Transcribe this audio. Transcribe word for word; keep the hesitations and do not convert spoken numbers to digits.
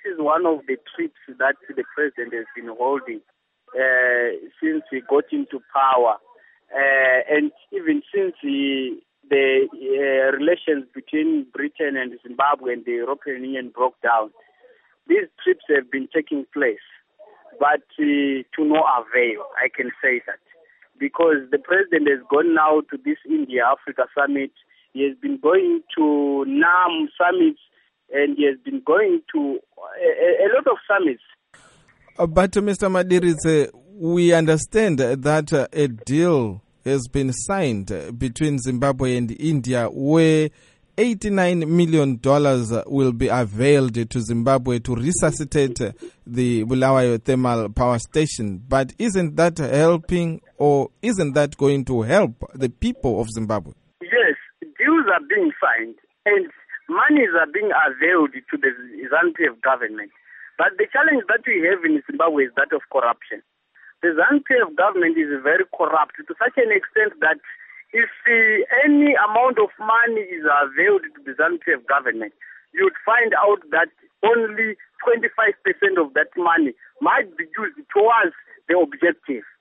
is one of the trips that the president has been holding uh, since he got into power, uh, and even since he, the uh, relations between Britain and Zimbabwe and the European Union broke down. These trips have been taking place, but uh, to no avail, I can say that. Because the president has gone now to this India-Africa summit, he has been going to NAM summits, and he has been going to a, a lot of summits. Uh, but uh, Mister Madiridze, we understand that uh, a deal has been signed between Zimbabwe and India where eighty-nine million dollars will be availed to Zimbabwe to resuscitate the Bulawayo Thermal Power Station. But isn't that helping, or isn't that going to help the people of Zimbabwe? Yes, deals are being signed and monies are being availed to the ZANU-P F government. But the challenge that we have in Zimbabwe is that of corruption. The ZANU-P F government is very corrupt to such an extent that if uh, any amount of money is availed to the ZANU-P F government, you would find out that only twenty-five percent of that money might be used towards the objective.